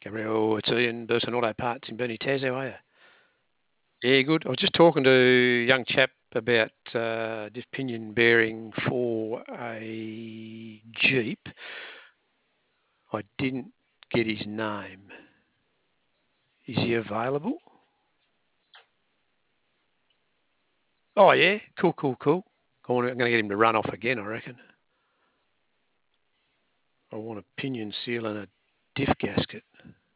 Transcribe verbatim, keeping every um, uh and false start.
Gabriel, it's Ian Burton Auto Parts in Bernie Taz. How are you? Yeah, good. I was just talking to a young chap about uh, just pinion bearing for a Jeep. I didn't get his name. Is he available? Oh, yeah. Cool, cool, cool. I want to, I'm going to get him to run off again, I reckon. I want a pinion seal and a diff gasket.